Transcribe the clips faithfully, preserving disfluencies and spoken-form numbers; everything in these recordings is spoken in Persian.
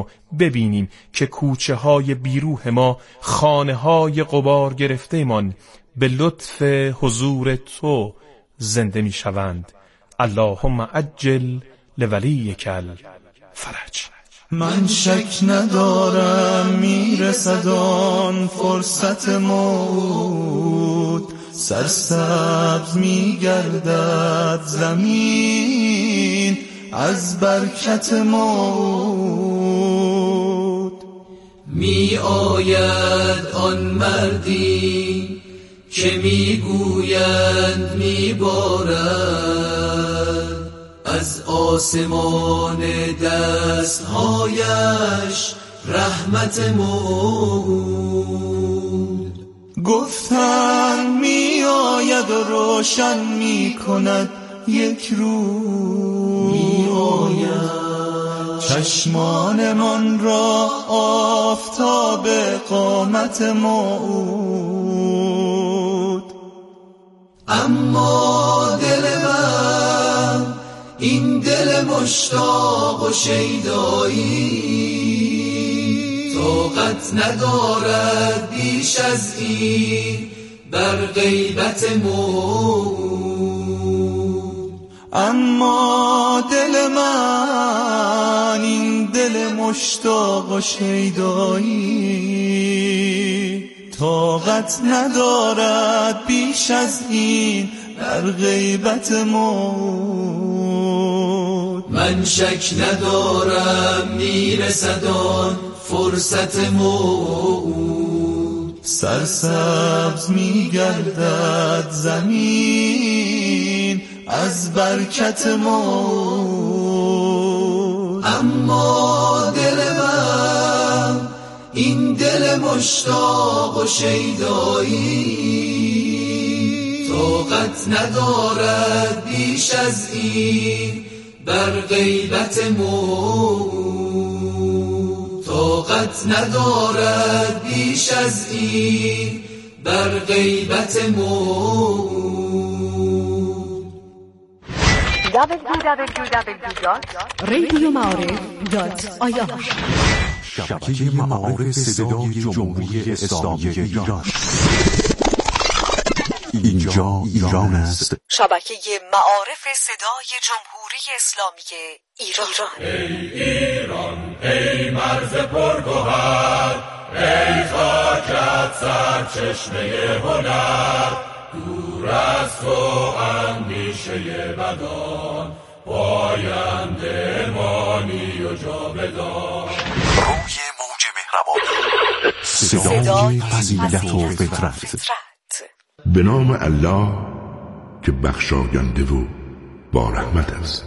ببینیم که کوچه های بیروح ما، خانه های غبار گرفته من به لطف حضور تو زنده می شوند. اللهم عجل لولیک الفرج. من شک ندارم میرسد آن فرصت موت، سرسبز میگردد زمین از برکت موت. می آید آن مردی که میگویند میبارد از آسمان دستهایش رحمت موت. گفتن می آید و روشن می کند یک روز، می آید چشمان من را آفتاب قامت موت. اما دل من، این دل مشتاق و شیدایی، طاقت ندارد بیش از این بر غیبت موت. اما دل من، این دل مشتاق و شیدایی، طاقت ندارد بیش از این در غیبت موت. من شک ندارم میرسد آن فرصت موت، سرسبز میگردد زمین از برکت موت. اما دل من، این دل مشتاق و شیدایی، طاقت ندارد بیش از این بر غیبت موت. طاقت ندارد بیش از این بر غیبت موت. دبلیو دبلیو دبلیو دات رادیو معارف دات آی آر شبکه معارف صدای جمهوری اسلامی ایران. اینجا ایران است. شبکه معارف صدای جمهوری اسلامی ایران. ای ایران، ای مرز پرگوهر، ای خاکت سرچشمه هنر، دور از تو اندیشه بدان، پاینده مانی و جاودان. روی موج مهربانی، صدای فضیلت و فطرت. به نام الله که بخشاینده و با رحمت است.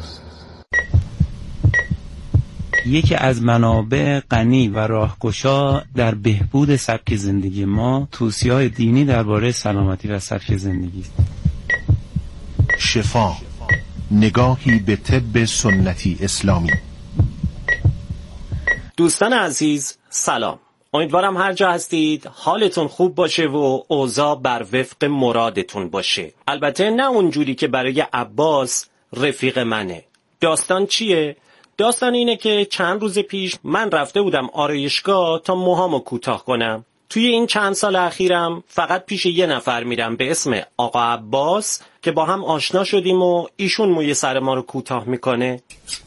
یکی از منابع غنی و راهگشا در بهبود سبک زندگی ما توصیه‌های دینی درباره سلامتی و سبک زندگی است. شفا، نگاهی به طب سنتی اسلامی. دوستان عزیز سلام، امیدوارم هر جا هستید حالتون خوب باشه و اوضاع بر وفق مرادتون باشه. البته نه اونجوری که برای عباس رفیق منه. داستان چیه؟ داستان اینه که چند روز پیش من رفته بودم آرایشگاه تا موهامو کوتاه کنم. توی این چند سال اخیرم فقط پیش یه نفر میرم به اسم آقا عباس که با هم آشنا شدیم و ایشون موی سر ما رو کوتاه میکنه.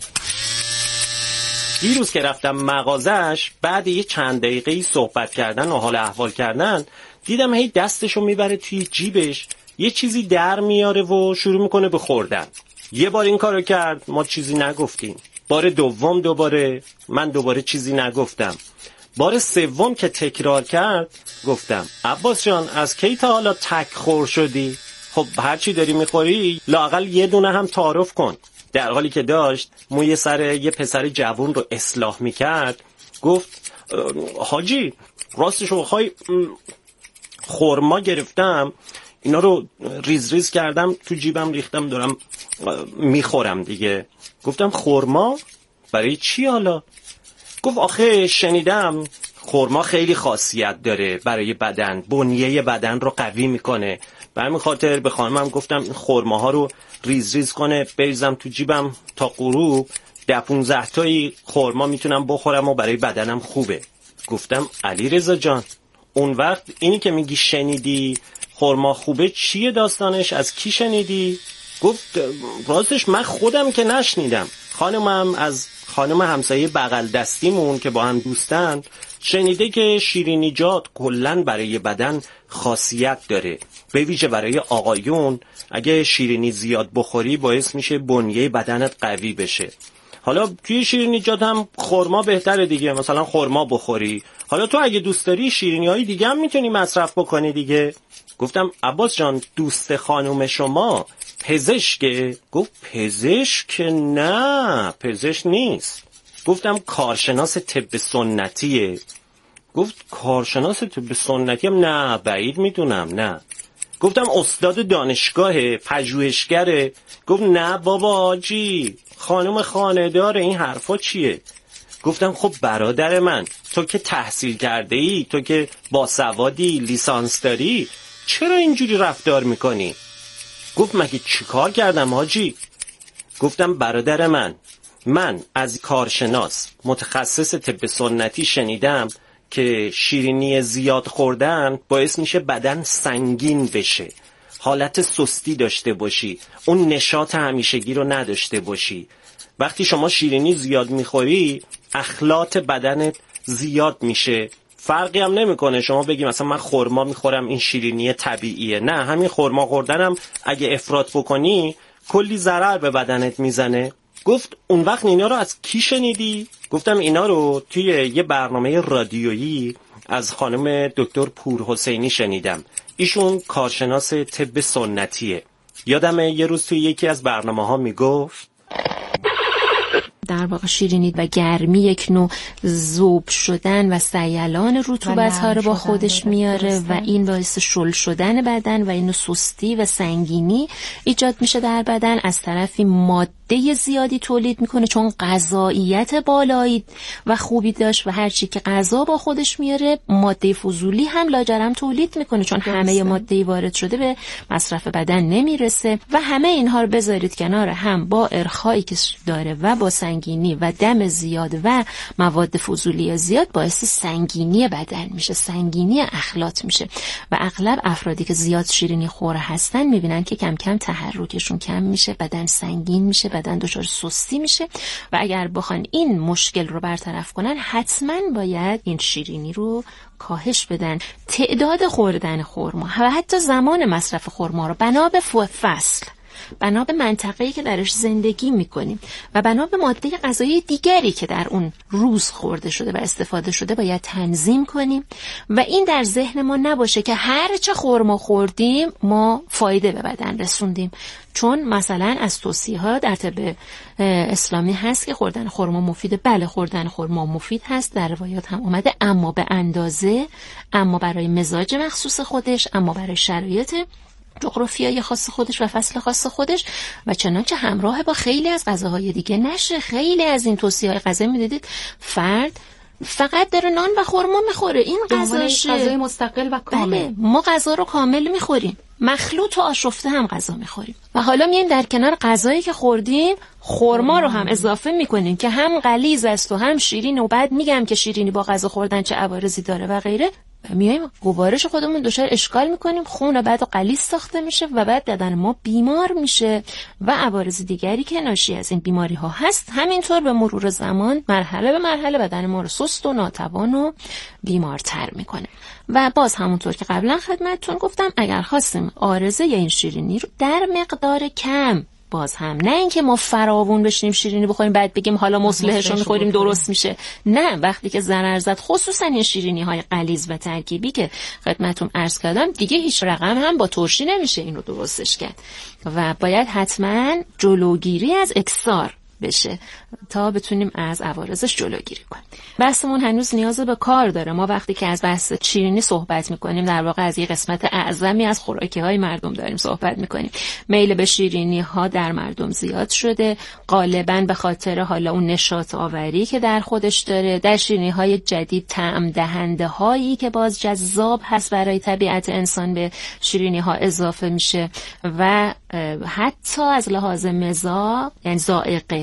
دیروز که رفتم مغازش، بعد یه چند دقیقه صحبت کردن و حال احوال کردن، دیدم هی دستشو میبره توی جیبش، یه چیزی در میاره و شروع میکنه به خوردن. یه بار این کارو کرد، ما چیزی نگفتیم. بار دوم دوباره، من دوباره چیزی نگفتم. بار سوم که تکرار کرد، گفتم عباس جان از کی تا حالا تک خور شدی؟ خب هرچی داری میخوری لااقل یه دونه هم تعارف کن. در حالی که داشت موی سر یه پسر جوون رو اصلاح میکرد، گفت حاجی راستشو بخوای خورما گرفتم، اینا رو ریز ریز کردم تو جیبم ریختم دارم میخورم دیگه. گفتم خورما؟ برای چی حالا؟ گفت آخه شنیدم خورما خیلی خاصیت داره برای بدن، بنیه بدن رو قوی میکنه. به همین خاطر به خانمم گفتم خورماها رو ریز ریز کنه بریزم تو جیبم تا غروب ده پونزده تایی خرما میتونم بخورم و برای بدنم خوبه. گفتم علی رضا جان، اون وقت اینی که میگی شنیدی خرما خوبه چیه داستانش؟ از کی شنیدی؟ گفت راستش من خودم که نشنیدم، خانمم از خانم همسایه بغل دستیمون که با هم دوستن شنیده که شیرینیجات کلن برای بدن خاصیت داره، به ویژه برای آقایون اگه شیرینی زیاد بخوری باعث میشه بنیه بدنت قوی بشه. حالا توی شیرینیجات هم خرما بهتره دیگه، مثلا خرما بخوری. حالا تو اگه دوست داری شیرینی های دیگه هم میتونی مصرف بکنی دیگه. گفتم عباس جان دوست خانم شما پزشکه؟ گفت پزشک نه، پزشک نیست. گفتم کارشناس طب سنتیه؟ گفت کارشناس طب سنتی هم نه، بعید میدونم نه. گفتم استاد دانشگاه، پژوهشگره؟ گفت نه بابا آجی، خانم خانه‌دار، این حرفا چیه؟ گفتم خب برادر من، تو که تحصیل کرده ای، تو که باسوادی، لیسانس داری، چرا اینجوری رفتار میکنی؟ گفت مگه چیکار کردم حاجی؟ گفتم برادر من، من از کارشناس متخصص طب سنتی شنیدم که شیرینی زیاد خوردن باعث میشه بدن سنگین بشه، حالت سستی داشته باشی، اون نشاط همیشگی رو نداشته باشی. وقتی شما شیرینی زیاد میخوری اخلاط بدنت زیاد میشه. فرقی هم نمیکنه شما بگی مثلا من خرما میخورم این شیرینی طبیعیه، نه، همین خرما خوردنم اگه افراط بکنی کلی ضرر به بدنت میزنه. گفت اون وقت اینا رو از کی شنیدی؟ گفتم اینا رو توی یه برنامه رادیویی از خانم دکتر پورحسینی شنیدم، ایشون کارشناس طب سنتیه. یادمه یه روز توی یکی از برنامه ها میگفت در واقع شیرینی و گرمی یک نوع ذوب شدن و سیلان رطوبت ها رو با خودش میاره و این باعث شل شدن بدن و این سستی و سنگینی ایجاد میشه در بدن. از طرفی ماده زیادی تولید میکنه چون غذاییت بالایی و خوبی داشت و هرچی که غذا با خودش میاره ماده فضولی هم لاجرم تولید میکنه چون همه ماده وارد شده به مصرف بدن نمیرسه. و همه اینها رو بذارید کنار هم با ارخایی که داره و با سنگینی و دم زیاد و مواد فضولی زیاد باعث سنگینی بدن میشه، سنگینی اخلاط میشه. و اغلب افرادی که زیاد شیرینی خور هستن میبینن که کم کم تحرکشون کم میشه، بدن سنگین میشه، بدن دچار سستی میشه. و اگر بخوان این مشکل رو برطرف کنن حتما باید این شیرینی رو کاهش بدن. تعداد خوردن خرما و حتی زمان مصرف خرما رو بنا به فصل، بنا به منطقه‌ای که درش زندگی میکنیم و بنا به ماده غذایی دیگری که در اون روز خورده شده و استفاده شده باید تنظیم کنیم. و این در ذهن ما نباشه که هر چه خرما خوردیم ما فایده به بدن رسوندیم، چون مثلا از توصیه‌ها در طب اسلامی هست که خوردن خرما مفیده. بله خوردن خرما مفید هست، در روایات هم اومده، اما به اندازه، اما برای مزاج مخصوص خودش، اما برای شرایط جغرافیایی خاص خودش و فصل خاص خودش و چنانچه همراه با خیلی از غذاهای دیگه نشه. خیلی از این توصیه‌های غذایی می‌دیدید فرد فقط داره نان و خرما میخوره، این غذاشه، غذای مستقل و کامل. بله ما غذا رو کامل میخوریم، مخلوط و آشفته هم غذا میخوریم و حالا میایم در کنار غذایی که خوردیم خرما رو هم اضافه میکنیم که هم غلیظ است و هم شیرین و بعد میگم که شیرینی با غذا خوردن چه عوارضی داره و غیره. میایم گوارش خودمون دچار اشکال میکنیم، خون بعد و غلیظ ساخته میشه و بعد بدن ما بیمار میشه و عوارض دیگری که ناشی از این بیماری ها هست همینطور به مرور زمان مرحله به مرحله بدن ما رو سست و ناتوان و بیمارتر میکنه. و باز همونطور که قبلا خدمتتون گفتم اگر خواستیم عارضه یا این شیرینی رو در مقدار کم، باز هم نه اینکه ما فراوون بشینیم شیرینی بخوریم بعد بگیم حالا مصلحش رو میخوریم درست میشه، نه، وقتی که ضرر زد خصوصا این شیرینی های غلیظ و ترکیبی که خدمتتون عرض کردم دیگه هیچ رقم هم با ترشی نمیشه این رو درستش کرد و باید حتما جلوگیری از اکثار بشه تا بتونیم از عوارضش جلوگیری کنیم. بحثمون هنوز نیاز به کار داره. ما وقتی که از بحث شیرینی صحبت میکنیم در واقع از یه قسمت اعظمی از خوراکی های مردم داریم صحبت میکنیم. میل به شیرینی ها در مردم زیاد شده، غالبا به خاطر حالا اون نشاط آوری که در خودش داره. در شیرینی های جدید طعم دهنده هایی که باز جذاب هست برای طبیعت انسان به شیرینی ها اضافه میشه و حتی از لحاظ مزاج یعنی ذائقه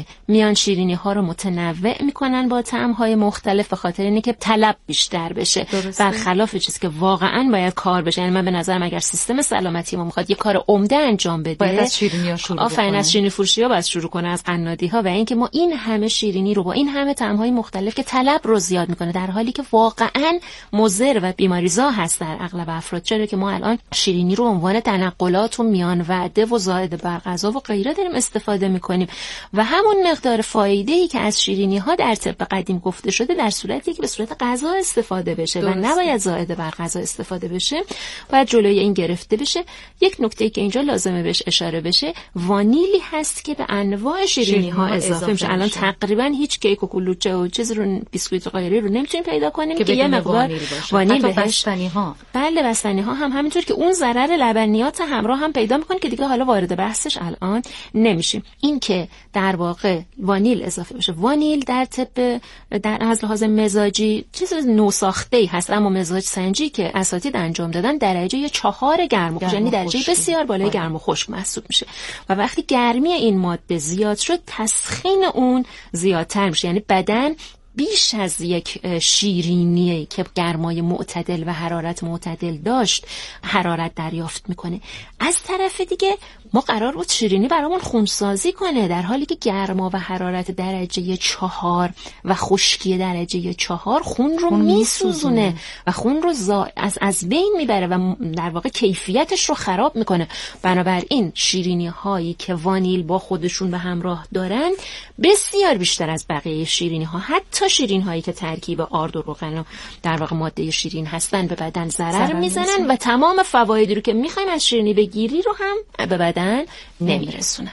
که میان شیرینی ها رو متنوع میکنن با طعم های مختلف به خاطر اینه که طلب بیشتر بشه، برخلاف چیزی که واقعا باید کار بشه. یعنی من به نظرم اگر سیستم سلامتی ما میخواد یه کار عمده انجام بده، باید از شیرینی‌ها شروع کنه. آفرین، از شیرینی فروشی‌ها باید شروع کنه، از قنادی‌ها، و اینکه ما این همه شیرینی رو با این همه طعم‌های مختلف که طلب رو زیاد میکنه در حالی که واقعا مضر و بیماریزا هست در اغلب افراد. چرا که ما الان شیرینی رو عنوان تنقلات و میان وعده و زائد بر غذا و غیره داریم استفاده میکنیم و همون مقدار فایده‌ای که از شیرینی‌ها در طب قدیم گفته شده در صورتی که به صورت غذا استفاده بشه درسته. و نباید زائد بر غذا استفاده بشه، باید جلوی این گرفته بشه. یک نکته که اینجا لازمه بهش اشاره بشه، وانیلی هست که به انواع شیرینی‌ها اضافه, اضافه میشه. الان تقریبا هیچ کیک و کلوچه و چیز رو بیسکویت و غیره رو نمیتونیم پیدا کنیم که, که یه مقدار وانیل, وانیل بهش. بستنی‌ها. بله بستنی‌ها هم همینطور که اون ضرر لبنیات همراه هم پیدا میکنه که دیگه حالا وارد بحثش الان نمیشیم. این که در واقع وانیل اضافه بشه. وانیل در طب در از لحاظ مزاجی چیز نوساخته‌ای هست، اما مزاج سنجی که اساتید انجام دادن درجه چهار گرم و خشک، یعنی درجه بسیار بالای گرم و خشک محسوب میشه و وقتی گرمی این ماده زیاد شد تسخین اون زیادتر میشه، یعنی بدن بیش از یک شیرینی که گرمای معتدل و حرارت معتدل داشت حرارت دریافت میکنه. از طرف دیگه ما قرار بود شیرینی برامون خونسازی کنه، در حالی که گرما و حرارت درجه چهار و خشکی درجه چهار خون رو میسوزونه و خون رو زا... از از بین میبره و در واقع کیفیتش رو خراب میکنه. بنابراین شیرینی هایی که وانیل با خودشون به همراه دارن بسیار بیشتر از بقیه شیرینی ها، حتی شیرین هایی که ترکیب آرد و روغن و در واقع ماده شیرین هستن، به بدن ضرر میزنن و تمام فوایدی رو که میخوایم از شیرینی بگیری رو هم به بدن نمیرسونن.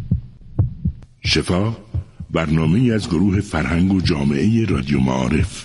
شفا، برنامه از گروه فرهنگ و جامعه رادیو معارف.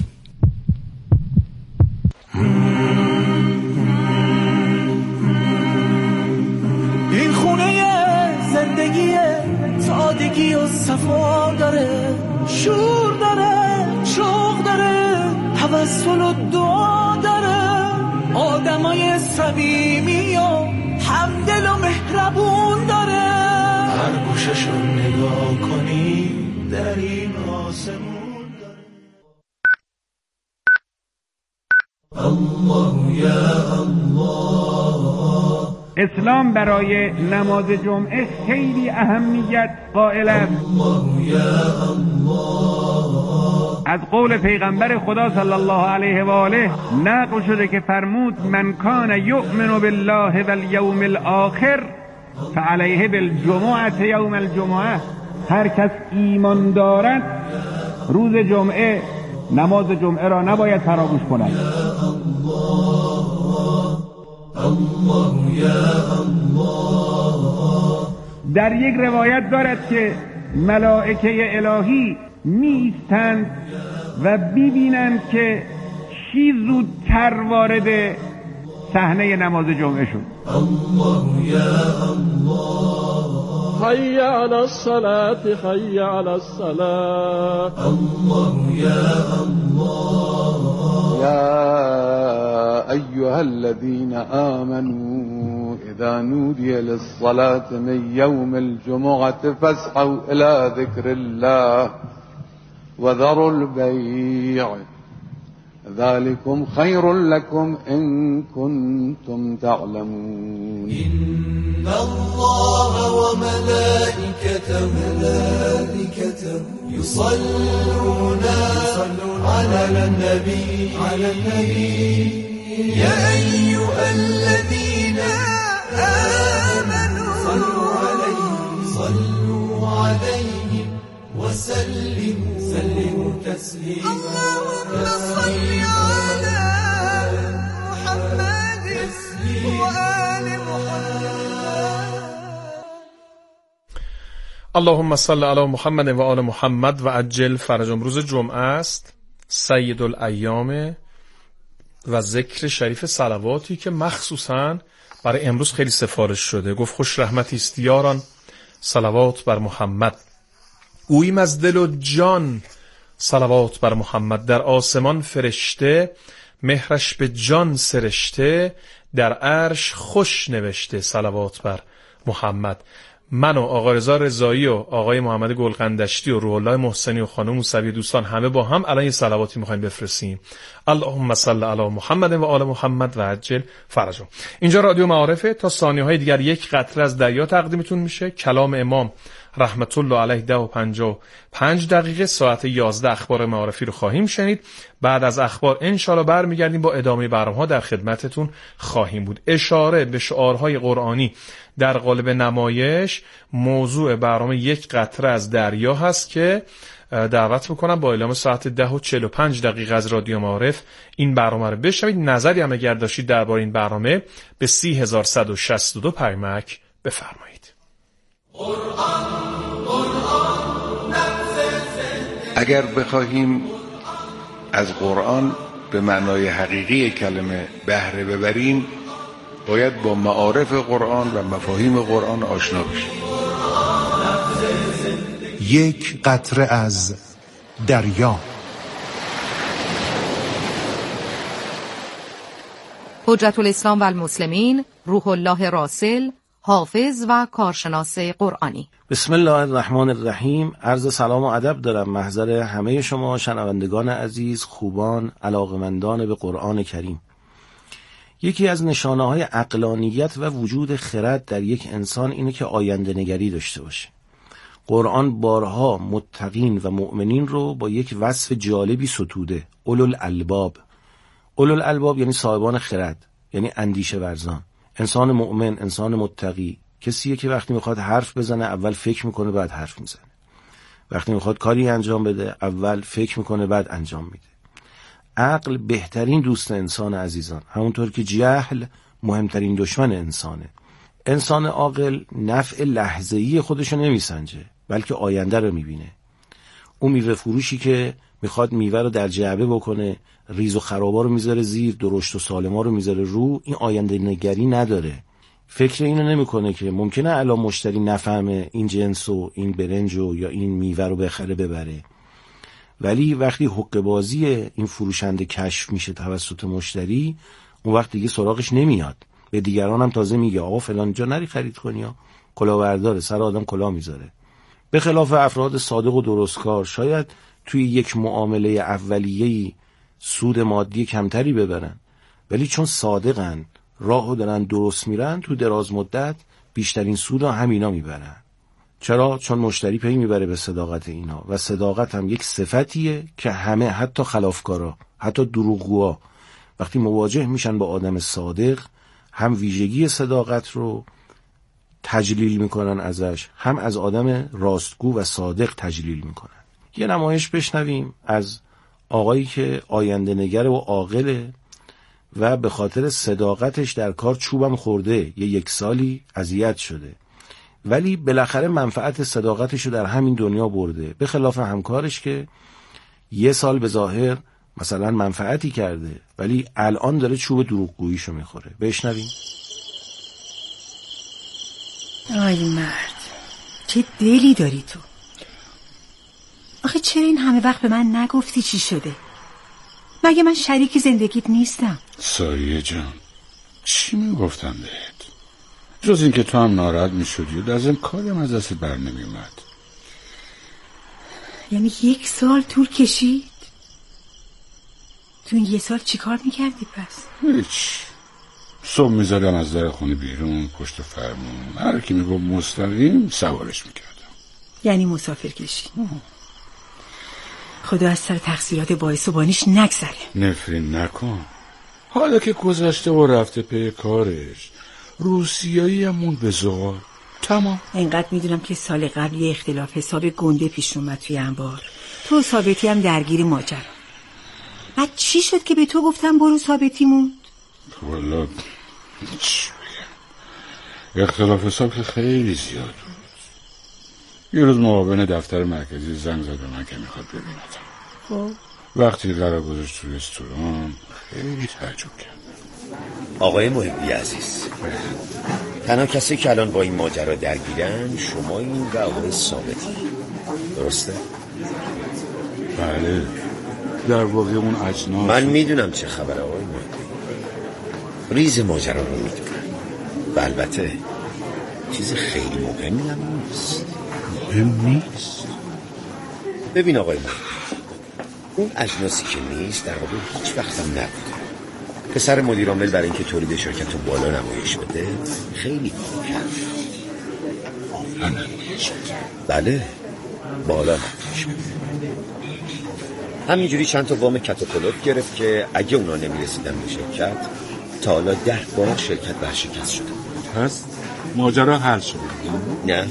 این خونه زندگی سادگی و صفا داره، شور داره، شوق داره، توسل و دعا داره، آدمای صمیمی و همدل و مهربون داره. هر گوششو نگاه کنی در این آسمون داره. الله یا الله. اسلام برای نماز جمعه خیلی اهمیت قائل است. الله یا الله. از قول پیغمبر خدا صلی الله علیه و آله نقل شده که فرمود من کان یؤمن بالله والیوم الاخر فعلیه بالجمعه یوم الجمعه. هر کس ایمان دارد روز جمعه نماز جمعه را نباید فراموش کند. الله یا الله. در یک روایت دارد که ملائکه الهی میستند و ببینند که چی زودتر وارد صحنه نماز جمعه شد. الله یا الله. حی علی الصلاة حی علی الصلاة. الله یا الله. یا ایها الذین آمنوا اذا نودی للصلاة من یوم الجمعة فاسعوا الى ذکر الله وذروا البيع ذلكم خير لكم إن كنتم تعلمون. إن الله وملائكته ملائكته يصلون على النبي على النبي يا أيها الذين آمنوا صلوا عليه صلوا عليه وسلموا سلموا تسليما. اللهم صل على محمد وآل محمد. اللهم صل علی محمد و آل محمد و عجل فرجهم. روز جمعه است، سید الایام و ذکر شریف صلواتی که مخصوصاً برای امروز خیلی سفارش شده. گفت خوش رحمتی است یاران صلوات بر محمد، اویم از دل و جان صلوات بر محمد. در آسمان فرشته مهرش به جان سرشته، در عرش خوش نوشته صلوات بر محمد. من و آقا رضا رضایی و آقای محمد گلقندشتی و روح الله محسنی و خانم موسوی دوستان همه با هم الان یه صلواتی میخوایم بفرستیم. اللهم صل علی محمد و آل محمد و عجل فرجهم. اینجا رادیو معارفه. تا ثانیه‌های دیگر یک قطره از دریا تقدیمتون میشه. کلام امام رحمت الله علیه ده و پنجاه و پنج دقیقه ساعت یازده اخبار معارفی رو خواهیم شنید. بعد از اخبار انشالله برمیگردیم با ادامه برنامه‌ها در خدمتتون خواهیم بود. اشاره به شعارهای قرآنی در قالب نمایش موضوع برنامه یک قطره از دریا هست که دعوت میکنم با اعلام ساعت ده و چهل و پنج دقیقه از رادیو معارف این برنامه رو بشنوید. نظری هم اگر داشتید درباره این برنامه به سی هزار صد و شصت و دو پیامک بفرمایید. اگر بخواهیم از قرآن به معنای حقیقی کلمه بهره ببریم باید با معارف قرآن و مفاهیم قرآن آشنا بشیم. یک قطره از دریا. حجت الاسلام و المسلمین روح الله راسل، حافظ و کارشناس قرآنی. بسم الله الرحمن الرحیم. عرض سلام و ادب دارم محضر همه شما شنوندگان عزیز، خوبان، علاقمندان به قرآن کریم. یکی از نشانه‌های عقلانیت و وجود خرد در یک انسان اینه که آینده نگری داشته باشه. قرآن بارها متقین و مؤمنین رو با یک وصف جالبی ستوده، اولوالالباب. اولوالالباب یعنی صاحبان خرد، یعنی اندیشه ورزان. انسان مؤمن، انسان متقی کسیه که وقتی میخواد حرف بزنه اول فکر میکنه بعد حرف میزنه. وقتی میخواد کاری انجام بده اول فکر میکنه بعد انجام میده. عقل بهترین دوست انسان عزیزان، همونطور که جهل مهمترین دشمن انسانه. انسان عاقل نفع لحظه‌ای خودشو نمیسنجه بلکه آینده رو میبینه. اون میوه فروشی که میخواد میوه رو در جعبه بکنه، ریز و خرابا رو میذاره زیر، درشت و سالما رو میذاره رو، این آینده نگری نداره. فکر اینو نمیکنه که ممکنه الان مشتری نفهمه این جنس و این برنج و یا این میوه رو بخره ببره. ولی وقتی حقه بازی این فروشنده کشف میشه توسط مشتری، اون وقت دیگه سراغش نمیاد. به دیگران هم تازه میگه آقا فلان جا نری خرید کنی ها، کلاهبرداره، سر آدم کلاه میذاره. به خلاف افراد صادق و درستکار شاید توی یک معامله اولیه‌ای سود مادی کمتری ببرن، ولی چون صادقن، راهو دارن درست میرن، تو دراز مدت بیشترین سود ها همینا میبرن. چرا؟ چون مشتری پی میبره به صداقت اینا و صداقت هم یک صفتیه که همه، حتی خلافکارا، حتی دروغگوها وقتی مواجه میشن با آدم صادق هم ویژگی صداقت رو تجلیل میکنن ازش، هم از آدم راستگو و صادق تجلیل میکنن. یه نمایش بشنویم از آقایی که آینده نگر و عاقله و به خاطر صداقتش در کار چوبم خورده، یه یک سالی اذیت شده، ولی بالاخره منفعت صداقتش رو در همین دنیا برده، به خلاف همکارش که یه سال به ظاهر مثلا منفعتی کرده ولی الان داره چوب دروغگوییشو میخوره. بشنویم. آی مرد، چه دلی داری تو. آخه چرا این همه وقت به من نگفتی چی شده؟ مگه من شریک زندگیت نیستم؟ سایه جان، چی میگفتم بهت؟ جز این که تو هم ناراحت میشدی و لازم کاریم از دست بر نمیومد. یعنی یک سال طول کشید؟ تو این یه سال چی کار میکردی پس؟ هیچ. صبح میزدم از در خونه بیرون پشت فرمون، هر کی میگفت مستقیم سوارش میکردم. یعنی مسافر کشی؟ خدا از سر تقصیرات باعث و بانیش نگذره. نفرین نکن. حالا که گذشته و رفته پی کارش، روسیایی همون به زغال تمام. اینقدر میدونم که سال قبل یه اختلاف حساب گنده پیش اومد توی انبار، تو ثابتی هم درگیری ماجرا. بعد چی شد که به تو گفتم برو ثابتی موند؟ والا چی بگم، اختلاف حساب که خیلی زیاد بود. یه روز معاون دفتر مرکزی زنگ زد به من که میخواد ببیندم. خب وقتی قرار گذاشت تو رستوران خیلی تعجب کرد. آقای محبی عزیز، تنها کسی که الان با این ماجرا درگیرن شما این و آقای ثابتی، درسته؟ بله، در واقع اون اجناس. من میدونم چه خبره آقای محبی، ریز ماجرا رو میدونم و البته چیز خیلی مهمی هم نیست. مهم نیست؟ ببین آقای من، اون اجناسی که نیست در واقع هیچ وقت هم نبوده. پسر مدیر عامل برای اینکه تولید شرکت رو بالا نمایش بده خیلی کار کرد. بالا نمایش بده؟ بله، بالا نمایش بده. همینجوری چند تا وام کاتاپولوت گرفت که اگه اونا نمیرسیدن به شرکت تا حالا ده بار شرکت برشکست شده. پس ماجرا حل شده؟ نه،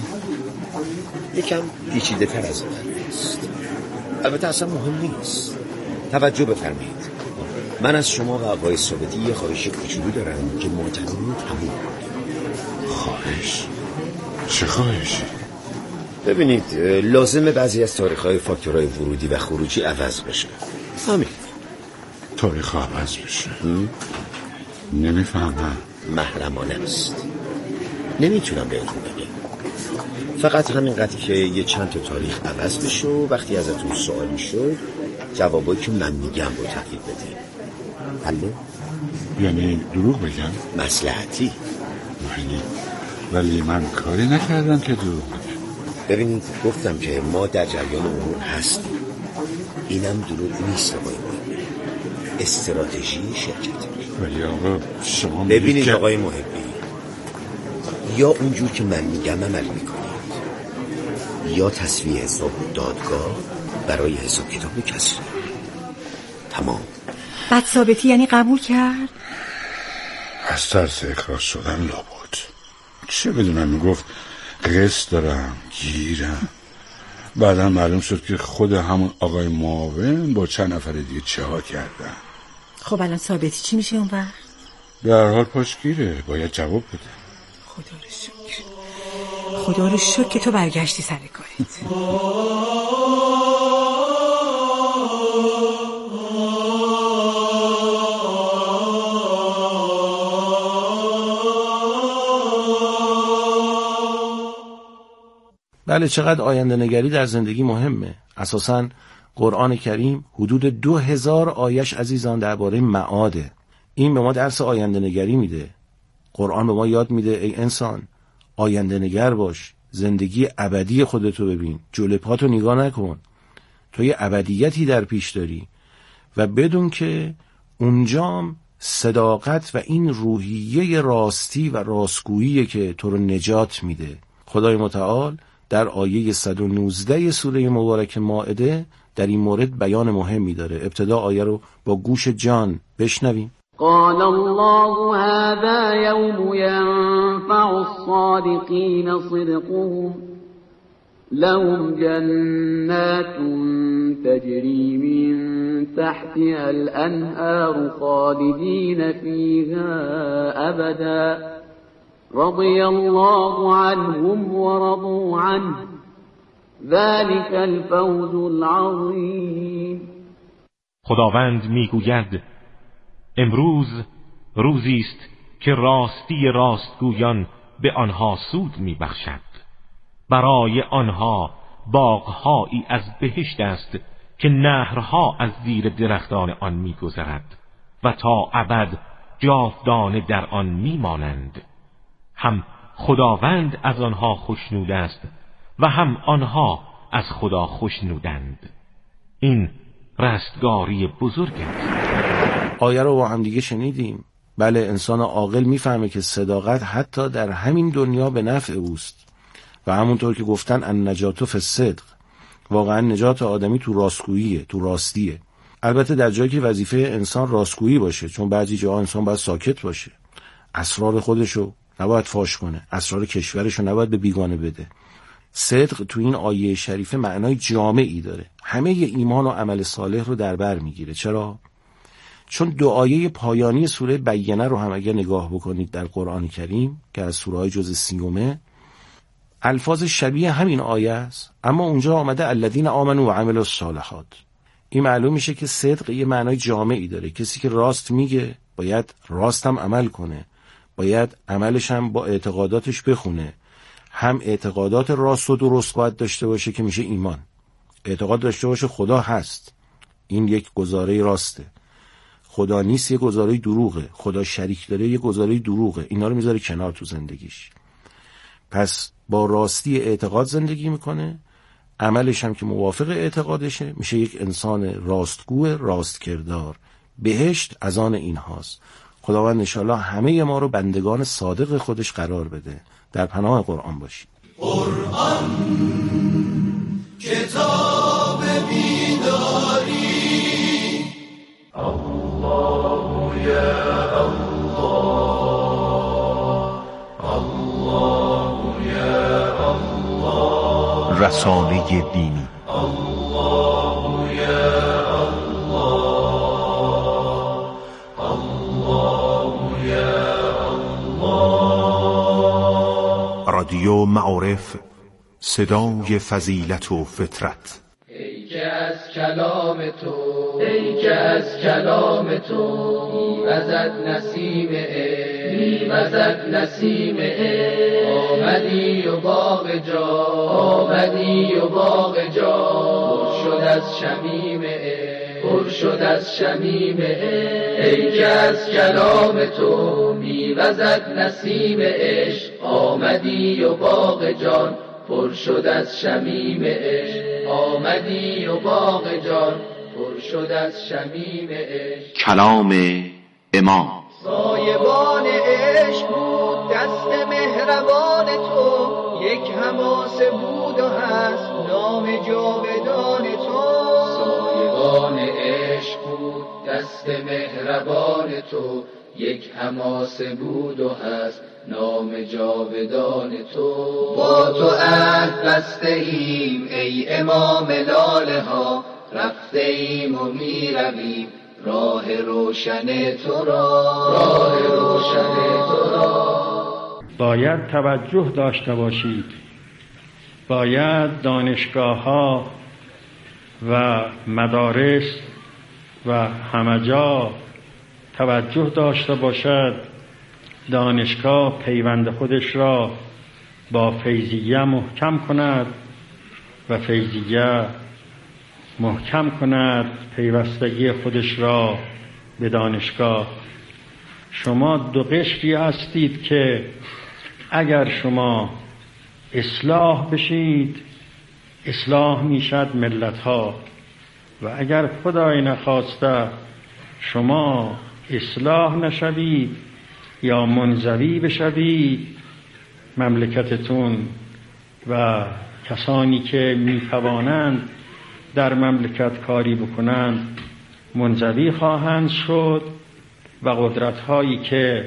یکم پیچیده تر از این است. البته اصلا مهم نیست. توجه بفرمایید، من از شما و آقای ثابتی یه خواهش کوچولو دارم که ماجرا رو تموم کنید. خواهش؟ چه خواهشی؟ ببینید، لازمه بعضی از تاریخ‌های فاکتورهای ورودی و خروجی عوض بشه. همین. تاریخ عوض بشه؟ نمیفهمم. محرمانه است، نمیتونم بهتون بگم. فقط همینقدر که یه چند تا تاریخ عوض بشه و وقتی ازتون سوال میشد جوابایی که من میگم رو تغییر بدید. حله؟ یعنی دروغ بگم؟ مصلحتی. ولی ولی من کاری نکردم که دروغ بگم. ببینید، گفتم که ما در جریان امور هستیم. اینم دروغ نیست آقای محبی، استراتژی شرکت. ولی آقا شما ببینید که... آقای محبی، یا اونجور که من میگم عمل میکنید یا تصفیه حساب دادگاه برای حساب کتاب کسی. تمام. بعد ثابتی یعنی قبول کرد؟ از ترس اخراج شدن لابد. چه بدونم، میگفت قسط دارم، گیرم. بعدا معلوم شد که خود همون آقای معاون با چند نفر دیگه چه ها کردن. خب الان ثابتی چی میشه اون وقت؟ در حال پاشگیره، باید جواب بده. خدا رو شکر، خدا رو شکر که تو برگشتی سر کارت. بله، چقدر آینده نگری در زندگی مهمه. اساساً قرآن کریم حدود دو هزار آیش عزیزان درباره معاده. این به ما درس آینده نگری میده. قرآن به ما یاد میده ای انسان، آینده نگر باش، زندگی ابدی خودتو ببین، جلوی پاتو نگاه نکن. تو یه ابدیتی در پیش داری و بدون که اونجام صداقت و این روحیه راستی و راستگویی که تو رو نجات میده. خدای متعال در آیه صد و نوزده سوره مبارک مائده در این مورد بیان مهمی داره. ابتدا آیه رو با گوش جان بشنویم. قال الله هذا يوم ينفع الصادقين صدقهم لهم جنات تجري من تحتها الأنهار خالدين فيها أبدا رضي الله عنهم ورضوا عنه ذلك الفوز العظيم. خداوند میگوید امروز روزی است که راستی راستگویان به آنها سود میبخشد. برای آنها باغهایی از بهشت است که نهرها از زیر درختان آن میگذرد و تا ابد جاودانه در آن میمانند. هم خداوند از آنها خوشنود است و هم آنها از خدا خوشنودند. این رستگاری بزرگ است. آیه رو با هم دیگه شنیدیم. بله، انسان عاقل میفهمه که صداقت حتی در همین دنیا به نفع اوست و همونطور که گفتن النجات فی الصدق، واقعا نجات آدمی تو راستگوییه، تو راستیه. البته در جایی که وظیفه انسان راستگویی باشه، چون بعضی جاها انسان باید ساکت باشه، اسرار خودشو نباید فاش کنه، اسرار کشورشو نباید به بیگانه بده. صدق تو این آیه شریفه معنای جامعی داره، همه ی ایمان و عمل صالح رو در بر میگیره. چرا؟ چون دو آیه پایانی سوره بینه رو هم اگر نگاه بکنید در قرآن کریم که از سوره های جز سیومه، الفاظ شبیه همین آیه است، اما اونجا آمده الذین آمنوا و عملوا الصالحات. این معلوم میشه که صدق یه معنای جامعی داره. کسی که راست میگه باید راست هم عمل کنه، باید عملش هم با اعتقاداتش بخونه. هم اعتقادات راست و درست باید داشته باشه که میشه ایمان. اعتقاد داشته باشه خدا هست، این یک گزاره راسته. خدا نیست، یک گزاره دروغه. خدا شریک داره، یک گزاره دروغه. اینا رو میذاره کنار تو زندگیش. پس با راستی اعتقاد زندگی میکنه، عملش هم که موافق اعتقادشه، میشه یک انسان راستگو، راست کردار. بهشت از آن این هاست. خداوند انشاءالله همه ما رو بندگان صادق خودش قرار بده. در پناه قرآن باشید. قرآن کتاب بیداری، الله یا الله، الله یا الله. رسانه دینی الله یا الله، الله یا الله. رادیو معارف، صدای فضیلت و فطرت. ای که از کلام تو، ای که از کلام تو میوزد نسیم عشق، میوزد نسیم عشق. آمدی و باغ جا، آمدی و باغ جا پر شد از شمیم عشق، پر شد از شمیم عشق. ای که از کلام تو میوزد نسیم عشق، آمدی و باغ جان پر شد از شمیم عشق. آمدی و باغ جان پر شد از شمیم عشق. کلام امام. سایبان عشق بود دست مهربان تو، یک حماسه بود و هست نام جاودان تو. سایبان عشق بود دست مهربان تو، یک حماسه بود و هست نام جاودان تو. با تو عهد بسته ایم ای امام لاله ها، رفته ایم و می رویم راه روشن تو را، راه روشن تو را. باید توجه داشته باشید، باید دانشگاه ها و مدارس و همه جا توجه داشته باشد. دانشگاه پیوند خودش را با فیضیه محکم کند و فیضیه محکم کند پیوستگی خودش را به دانشگاه. شما دو قشری هستید که اگر شما اصلاح بشید اصلاح میشد ملت ها، و اگر خدای نخواسته شما اصلاح نشوید یا منزوی بشوید، مملکتتون و کسانی که میتوانند در مملکت کاری بکنند منزوی خواهند شد و قدرت‌هایی که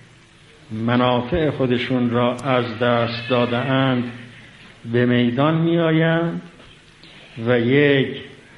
منافع خودشون را از دست داده اند به میدان می آیند و یک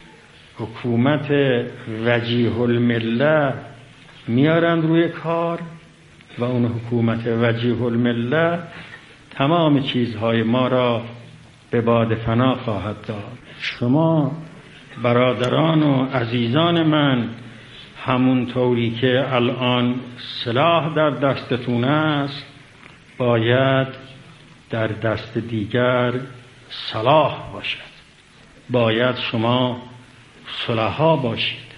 حکومت وجیه المله میارند روی کار و اون حکومت وجیه المله تمام چیزهای ما را به باد فنا خواهد داد. شما برادران و عزیزان من همون طوری که الان سلاح در دستتون است باید در دست دیگر صلاح باشد. باید شما صلحا باشید،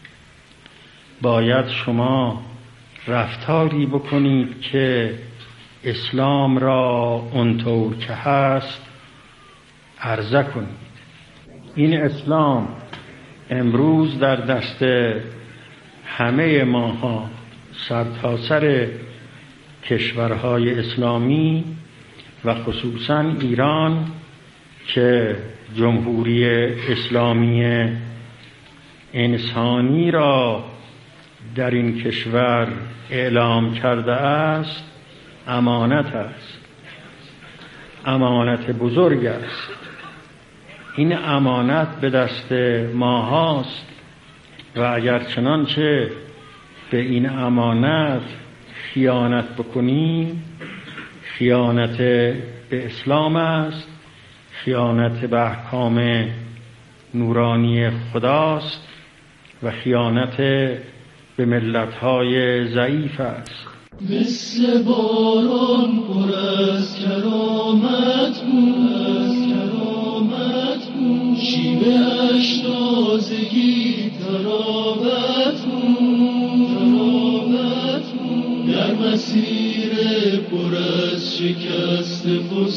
باید شما رفتاری بکنید که اسلام را اونطور که هست عرضه کنید. این اسلام امروز در دست همه ماها سرتاسر کشورهای اسلامی و خصوصا ایران که جمهوری اسلامی انسانی را در این کشور اعلام کرده است امانت است، امانت بزرگ است. این امانت به دست ما هاست و اگر چنانچه به این امانت خیانت بکنیم خیانت به اسلام است، خیانت به احکام نورانی خداست و خیانت به ملت‌های ضعیف است. مثل باران پر از کرامت بود، از کرامت بود، شیوه‌اش تازگی تراوت بود، تراوت بود، در مسیر پر از شکست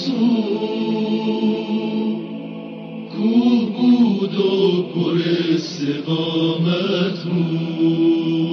استقامت بود